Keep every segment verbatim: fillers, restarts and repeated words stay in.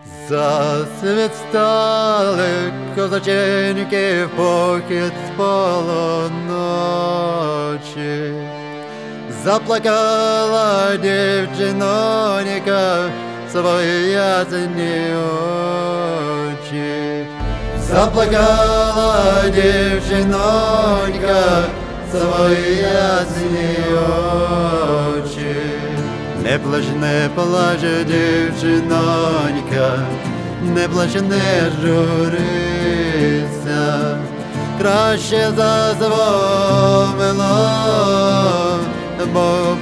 Засвіт стали козаченьки в похід з полуночі. Заплакала дівчинонька в свої ясні очі. Заплакала дівчинонька в свої ясні очі. Не плач, не плач, дівчинонька, не плач, не журися, краще за свого милого, бо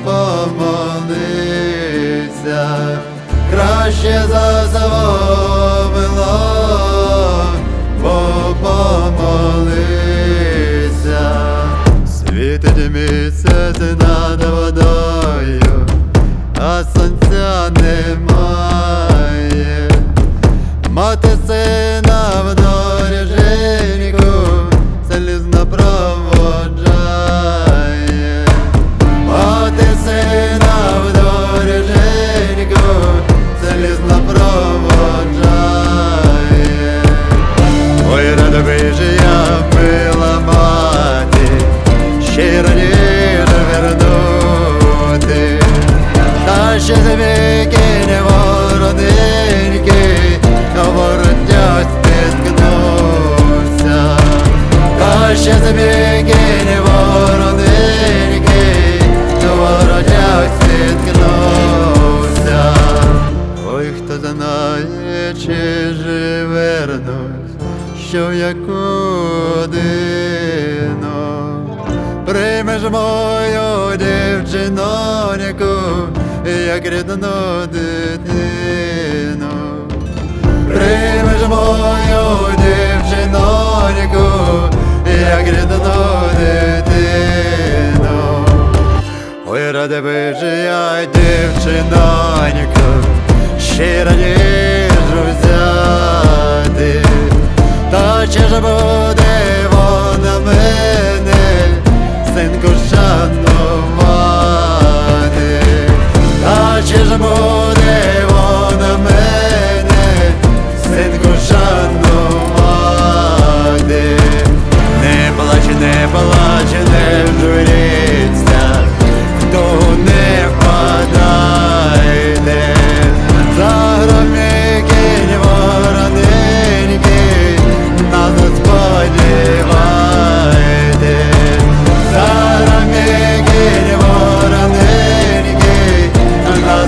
помолися, краще за свого милого, бо помолися. Світить місяць над водою, а сонця немає. Мати сина в доріженьку залізно проводжає. Мати сина в доріженьку залізно проводжає. Ой, рада би ж я, мила мати, ще раніше вернути. Та ще звикине вороненьки, на воротях спіткнувся. Та ще звикине вороненьки, на воротях спіткнувся. Ой, хто знає, чи ж вернусь, що в яку годину приймеш мою дівчиноньку, як рідну дитину. Приймеш мою дівчиноньку, як рідну дитину. Ой, рада би ж я, дівчиноньку, ще раніше взяти. Та чи ж буде вона мене, синку, шанувати? Та чи ж буде вона мене, синку, шанувати? Не плач, не плач, не журіться, хто не впадайте. За громі кінь вороненький, нас сподівайте. За громі кінь вороненький, нас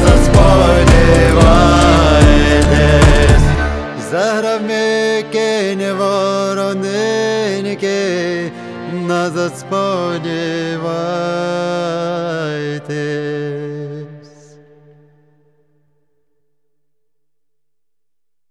сподівайтесь. За громі кінь вороненький, нас сподівайтесь.